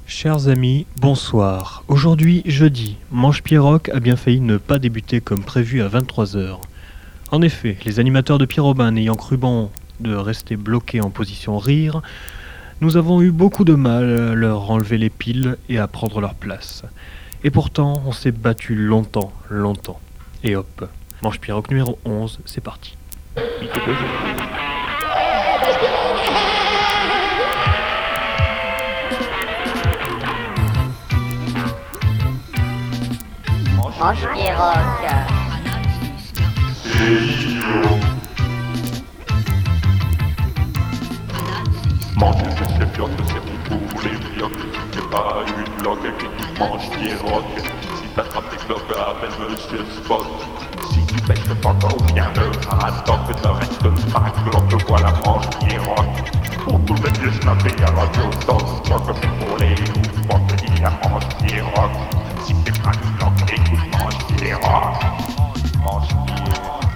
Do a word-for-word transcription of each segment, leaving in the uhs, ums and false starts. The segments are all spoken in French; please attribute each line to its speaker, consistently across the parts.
Speaker 1: Chers amis, bonsoir. Aujourd'hui, jeudi, Manche-Pied Rock a bien failli ne pas débuter comme prévu à vingt-trois heures. En effet, les animateurs de Pierre Robin n'ayant cru bon de rester bloqués en position rire, nous avons eu beaucoup de mal à leur enlever les piles et à prendre leur place. Et pourtant, on s'est battu longtemps, longtemps. Et hop, Manche-Pied Rock numéro onze, c'est parti.
Speaker 2: Manche-Pied Rock.
Speaker 3: C'est idiot. Manger ses séfiotes, c'est pour tous les miottes. C'est pas une blogue qui dit Manche-Pied Rock. Si t'attrapes des cloques, appelle Monsieur Spot. Si tu pêches le pantin ou bien le harastoc, ne reste pas cloque, voilà Manche-Pied Rock. Pour tous les vieux snappés à radio stop, soit comme pour les loups, pour te dire Manche-Pied Rock. Si t'es pas une blogue, écoute Manche-Pied Rock. Manche-Pied Rock.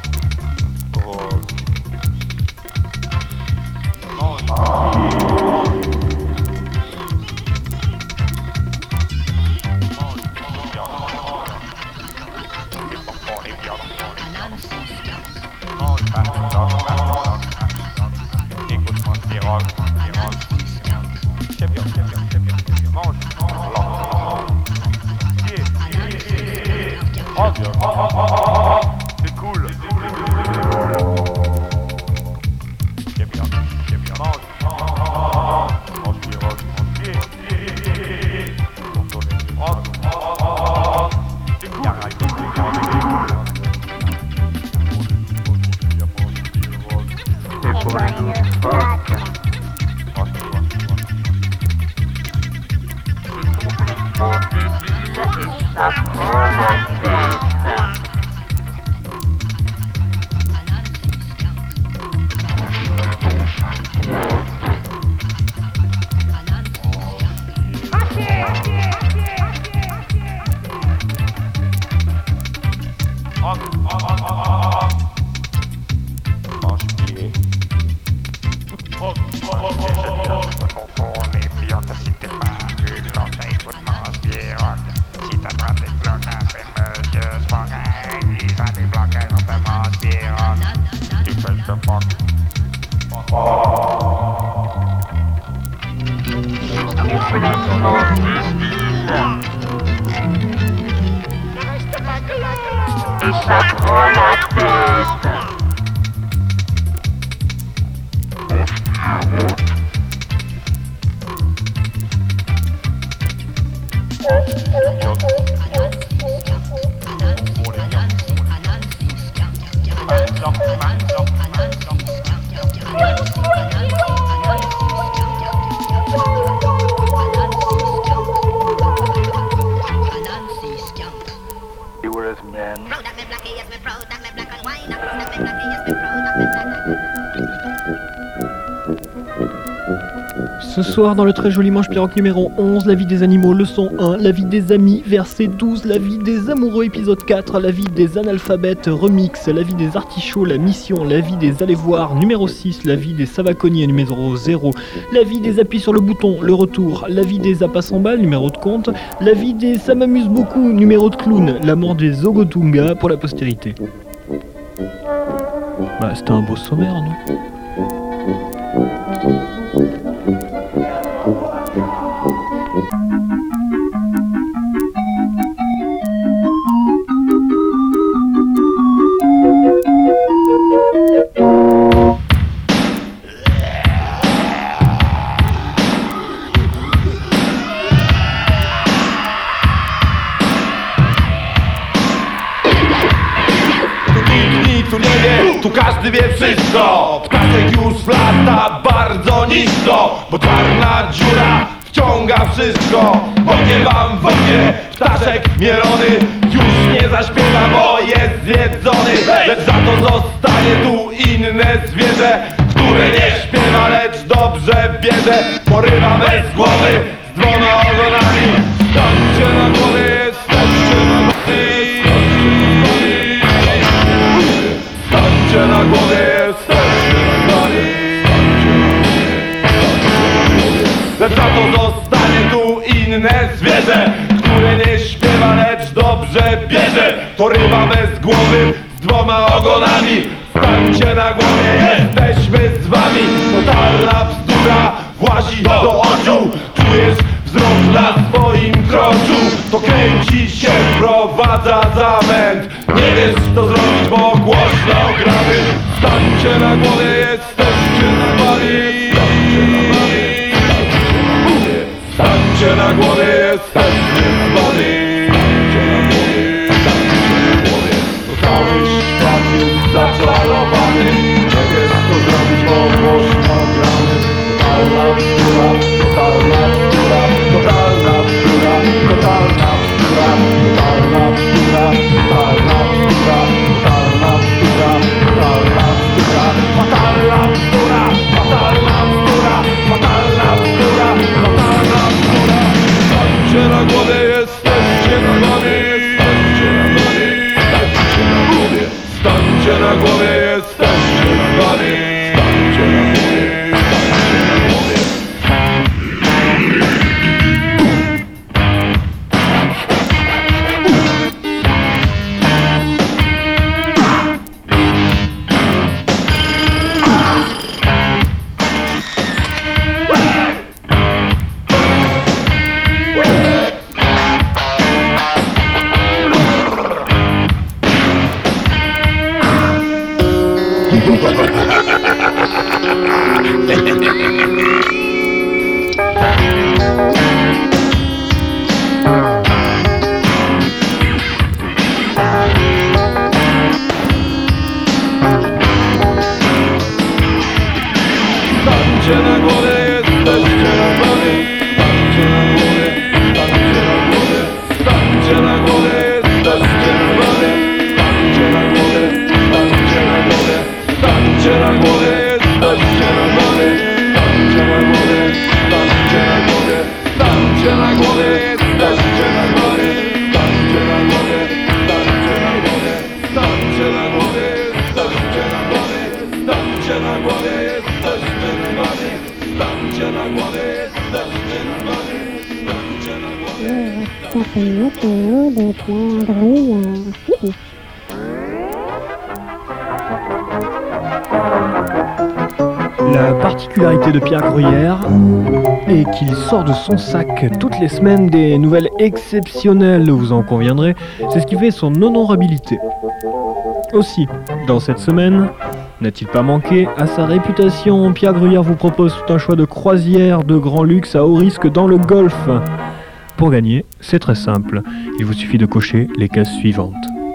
Speaker 3: C'est cool. C'est bien, c'est bien. Mange, mange pied rock, mange pied. Pour tourner du rock. C'est cool. C'est pour une rock.
Speaker 1: Ce soir, dans le très joli Manche-Pied Rock numéro onze, la vie des animaux, leçon un, la vie des amis, verset douze, la vie des amoureux, épisode quatre, la vie des analphabètes, remix, la vie des artichauts, la mission, la vie des allez-voir, numéro six, la vie des savaconniers, numéro zéro, la vie des appuis sur le bouton, le retour, la vie des appâts cent balles, numéro de compte, la vie des ça m'amuse beaucoup, numéro de clown, la mort des Ogotunga pour la postérité. Bah, c'était un beau sommaire, non ?
Speaker 4: Tu każdy wie wszystko. Ptaszek już lata bardzo nisko, bo czarna dziura wciąga wszystko. Bokiem wam wodzie, ptaszek mielony już nie zaśpiewa, bo jest zjedzony. Lecz za to zostanie tu inne zwierzę, które nie śpiewa, lecz dobrze bierze. Porywa bez głowy, z dwoma ogonami. Stańcie na głowie, stańcie na głowie. Stańcie na głowie, stańcie na głowie. Lecz za to zostanie tu inne inne zwierzę, które nie śpiewa, lecz dobrze bierze. To ryba bez głowy z dwoma ogonami. Stańcie na głowie, jesteśmy z wami. Totalna bzdura włazi do oczu. Czujesz wzrok na swoim kroczu. To kręci się, wprowadza zamęt. Nie wiesz co zrobić, bo głośno gramy. Stańcie na głowie, jesteście z wami. Stańcie na głowie, jesteśmy z wami. Cały świat jest zaczarowany. Nie wiesz co zrobić, bo głośno gramy. Totalna bzdura, totalna bzdura, totalna bzdura, totalna bzdura, totalna bzdura, totalna bzdura, totalna bzdura, totalna bzdura, fatalna bzdura, fatalna bzdura, fatalna bzdura, fatalna bzdura. Stańcie na głowie, jesteście z nami. Stańcie na głowie, jesteście z nami. Stańcie na głowie, stańcie na głowie. Stańcie na głowie, jesteście na głowie. Stańcie na głowie, stańcie na głowie. Stańcie na głowie, jesteście na głowie. Stańcie na głowie, stańcie na głowie. Stańcie na głowie, jesteście na głowie. Stańcie na głowie, stańcie na głowie. Stańcie na głowie, jesteście na głowie. Stańcie na głowie, stańcie na głowie. Stańcie na głowie, jesteście na głowie. Stańcie na głowie, jesteśmy z wami. Stańcie na głowie, jesteśmy z wami. Stańcie na głowie.
Speaker 1: La particularité de Pierre Gruyère est qu'il sort de son sac toutes les semaines des nouvelles exceptionnelles, vous en conviendrez, c'est ce qui fait son honorabilité. Aussi, dans cette semaine, n'a-t-il pas manqué à sa réputation, Pierre Gruyère vous propose tout un choix de croisière de grand luxe à haut risque dans le Golfe. Pour gagner, c'est très simple, il vous suffit de cocher les cases suivantes.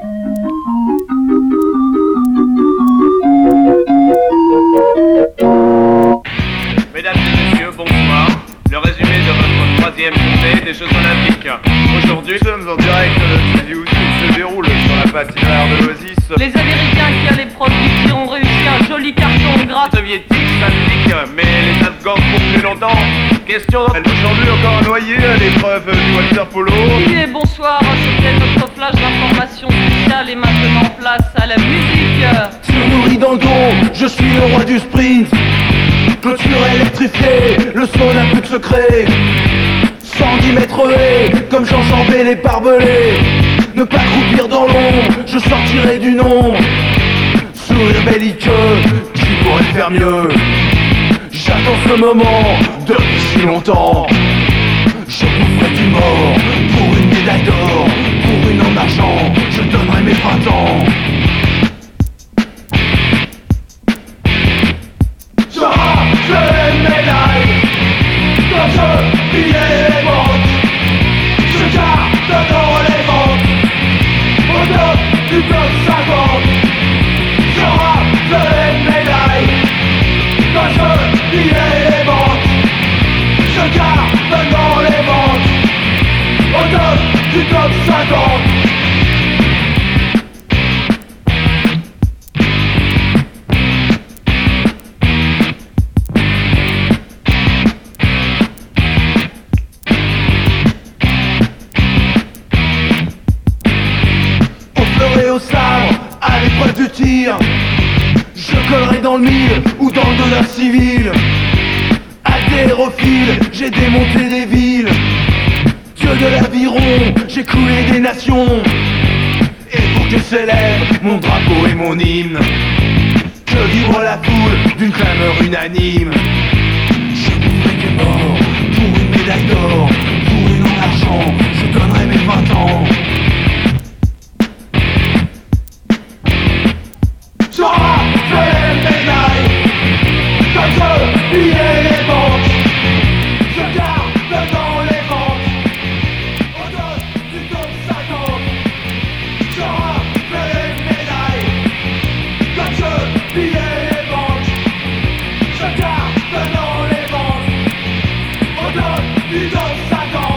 Speaker 5: Mesdames et messieurs, bonsoir. Le résumé de votre troisième journée des Jeux Olympiques. Aujourd'hui, nous sommes en direct de studio qui se déroule sur la patinoire de l'Oasis.
Speaker 6: Les Américains qui allaient produire qui ont réussi un joli carton gras.
Speaker 5: Soviétique, syndique, mais les Afghans pour plus longtemps. Question aujourd'hui encore un noyé à l'épreuve du water polo.
Speaker 6: Et bonsoir, c'était notre flash d'information spéciale et maintenant place à la musique.
Speaker 7: Surnourri dans le dos, je suis le roi du sprint. Clôture électrifiée, le son n'a plus de secret. cent dix mètres haies, comme Jean Chambé les barbelés. Ne pas croupir dans l'ombre, je sortirai du nombre. Sourire belliqueux, qui pourrait faire mieux. J'attends ce moment depuis si longtemps. Je boufferai du mort pour une médaille d'or, pour une en argent, je donnerai mes vingt ans. Je veux une médaille, quand je pillais les banques. Je garde dans les ventes, au top du bloc cinquante. Je veux une médaille, quand je pillais les banques. Je garde dans les ventes, au top du top cinquante. Au sabre, à l'épreuve du tir, je collerai dans le mille ou dans le d'honneur civil. Haltérophile, j'ai démonté des villes. fait couler des nations. Et pour que s'élève mon drapeau et mon hymne, que vibre la foule d'une clameur unanime. Je mourrai des morts pour une médaille d'or, pour une en argent, je donnerai mes vingt ans. J'aurai fait les médailles, comme je pillais les banques. Je garde dans les ventes, au dos du top cinquante. J'aurai fait les médailles, comme je pillais les banques. Je garde dans les ventes, au dos du top cinquante.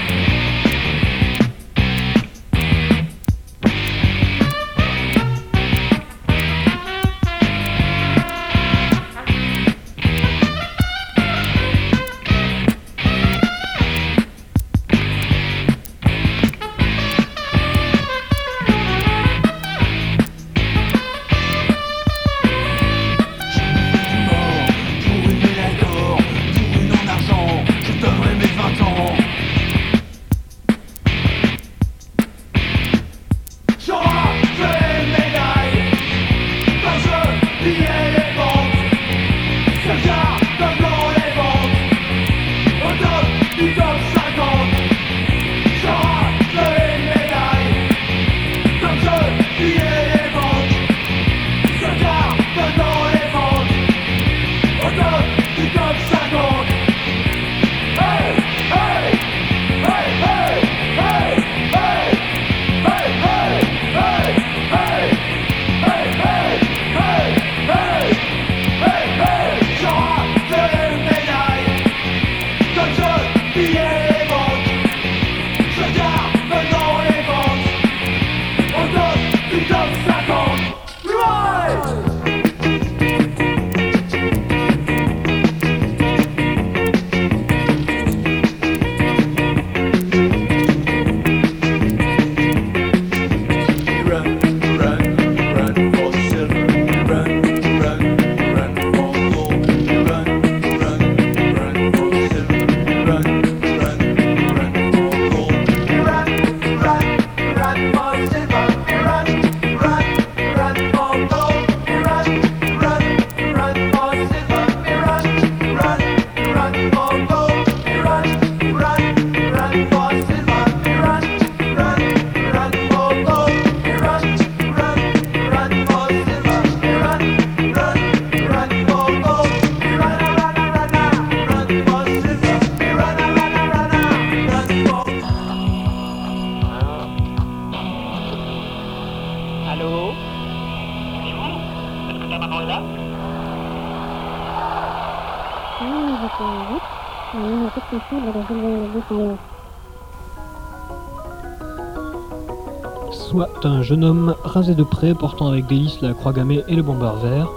Speaker 1: Soit un jeune homme rasé de près, portant avec délice la croix gammée et le bombard vert,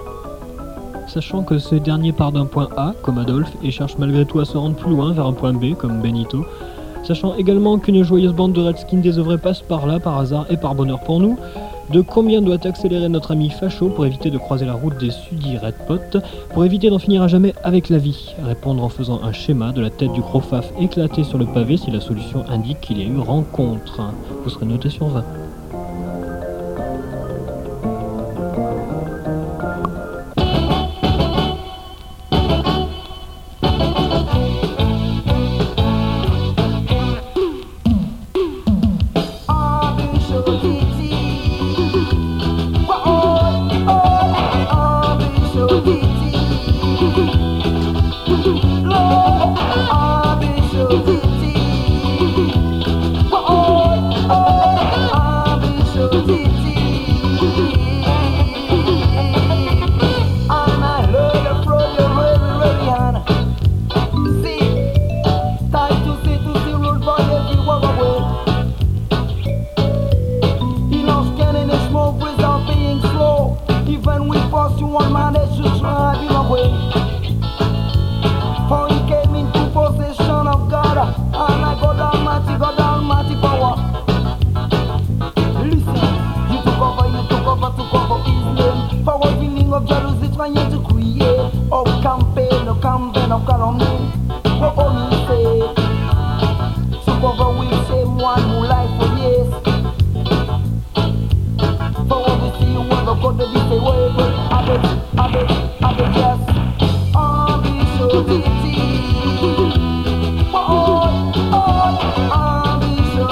Speaker 1: sachant que ce dernier part d'un point A, comme Adolphe, et cherche malgré tout à se rendre plus loin vers un point B, comme Benito, sachant également qu'une joyeuse bande de Redskins désœuvrés passe par là, par hasard et par bonheur pour nous, de combien doit accélérer notre ami Facho pour éviter de croiser la route des sudis Redpot, pour éviter d'en finir à jamais avec la vie? Répondre en faisant un schéma de la tête du gros faf éclaté sur le pavé si la solution indique qu'il y a eu rencontre. Vous serez noté sur vingt.
Speaker 8: Life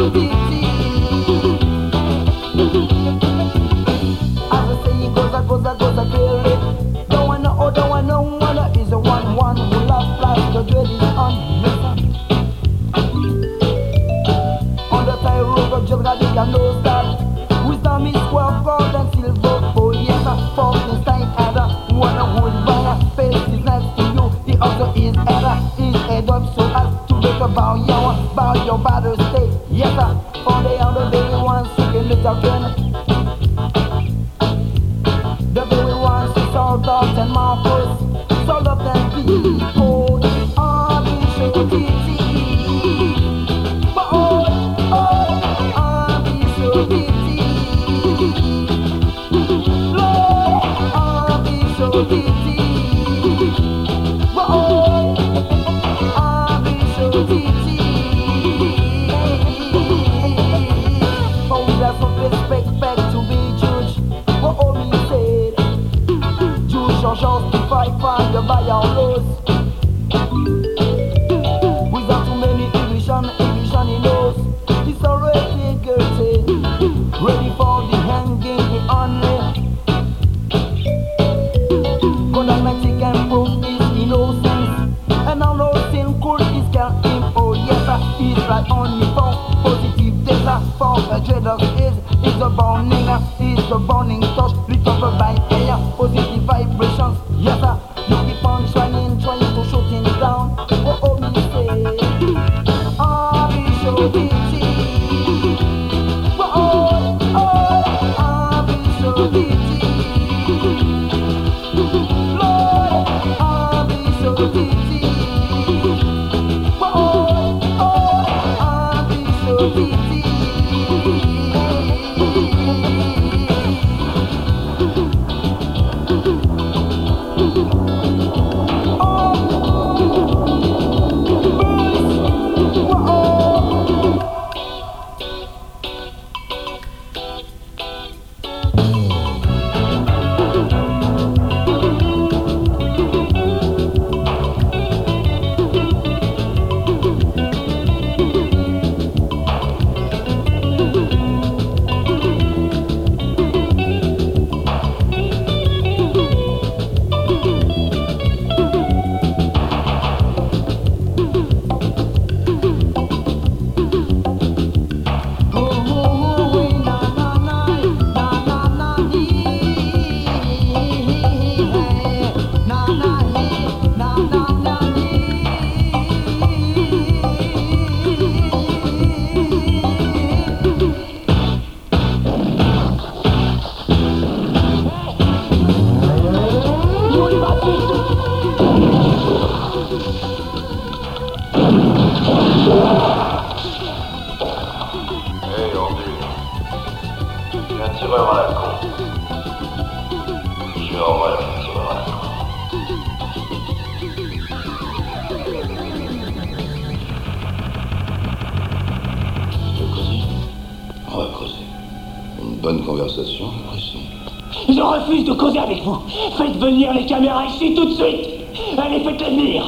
Speaker 8: Je refuse de causer avec vous. Faites venir les caméras ici tout de suite. Allez, faites-les venir.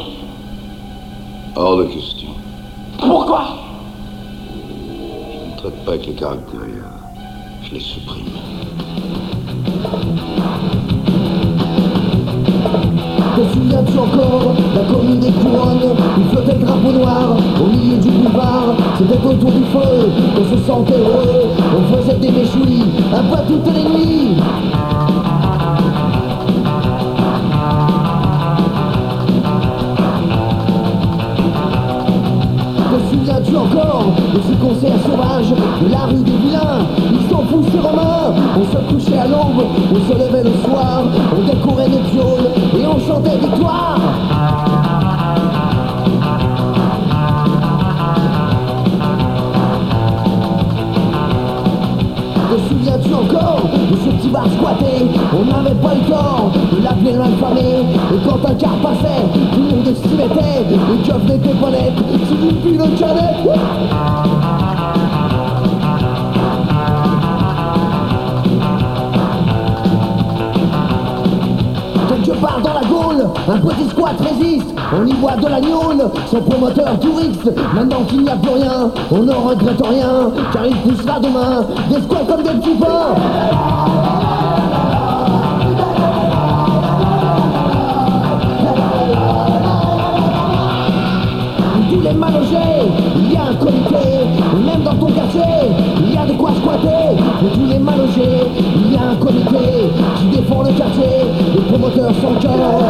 Speaker 9: Hors de question.
Speaker 8: Pourquoi?
Speaker 9: Je ne traite pas avec les caractériens. Je les supprime.
Speaker 10: Te souviens-tu encore la commune des couronnes où flottait le drapeau noir au milieu du boulevard? C'était autour du feu qu'on se sentait heureux. On faisait des méchouilles un peu toutes les nuits. Te souviens-tu encore de ce concert sauvage de la rue des vilains? Ils s'en poussés romains. On se couchait à l'aube, on se levait le soir, on décorait des violes et on chantait victoire. Te souviens-tu encore de ce petit bar squatté? On n'avait pas le temps de l'appeler l'infamé. Et quand un car passait, tout le monde s'y mettait. Les keufs n'étaient pas nets, c'est du pile de canette. Quelque part dans la Gaule, un petit squat résiste. existe, on y voit de la gnôle. Son promoteur touriste, maintenant qu'il n'y a plus rien, on ne regrette rien, car il poussera demain des squats comme des petits pains. Tous les mal logés, il y a un comité, même dans ton quartier, il y a de quoi squatter. Mais tous les mal logés, il y a un comité qui défend le quartier, les promoteurs sans cœur.